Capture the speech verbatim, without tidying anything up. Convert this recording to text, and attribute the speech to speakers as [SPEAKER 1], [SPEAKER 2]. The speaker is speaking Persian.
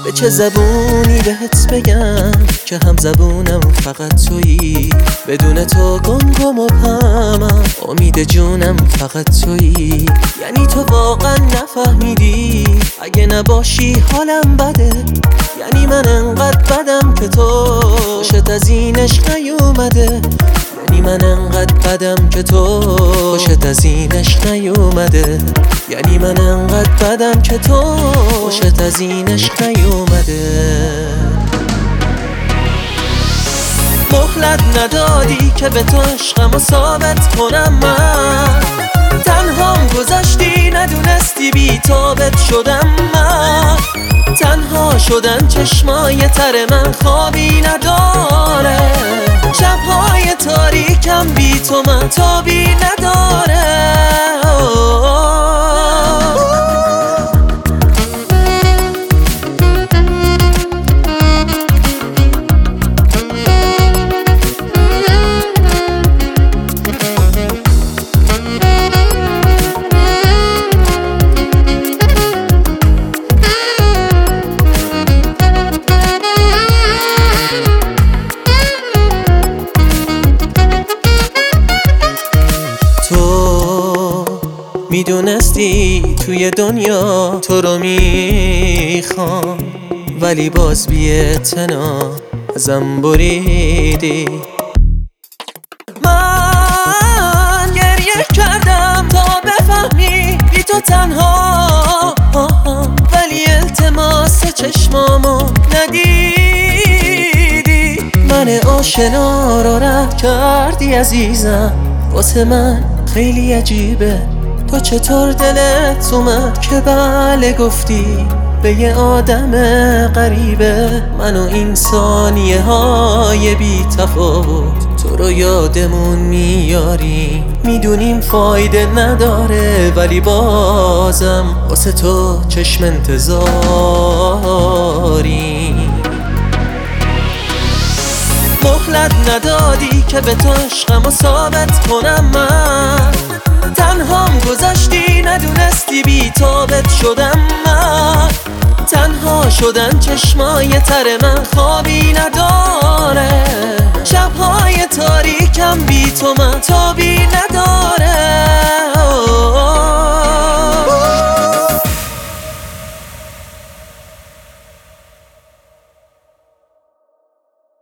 [SPEAKER 1] به چه زبونی بهت بگم که هم زبونم فقط تویی، بدون تو گم گم و پمم، امید جونم فقط تویی. یعنی تو واقعا نفهمیدی اگه نباشی حالم بده، یعنی من انقدر بدم که تو خوشت از این عشق نیومده، یعنی من انقدر بدم که تو خوشت از این عشق نیومده، یعنی من انقدر بدم که تو خوشت از این عشق نیومده. مهلت ندادی که به تو عشقمو ثابت کنم، من تنهام گذاشتی ندونستی بی تابت شدم، من تنها شدن چشمای تر من خوابی نداره، شبهای تاریکم بی تو من تابی نداره. میدونستی توی دنیا تو رو میخوام، ولی باز بی اعتنا ازم بریدی. من گریه کردم تا بفهمی بی تو تنها، ولی التماس چشمامو ندیدی. من آشنا رو رد کردی عزیزم، واسه من خیلی عجیبه تو چطور دلت اومد که بله گفتی به یه آدم غریبه. من و این ثانیه های بی تفاوت تو رو یادمون میاریم، میدونیم فایده نداره ولی بازم واسه تو چشم انتظاریم. مهلت ندادی که به تو عشقمو ثابت کنم، من تنهام گذاشتی ندونستی بی تابت شدم، من تنها شدن چشمای تر من خوابی نداره،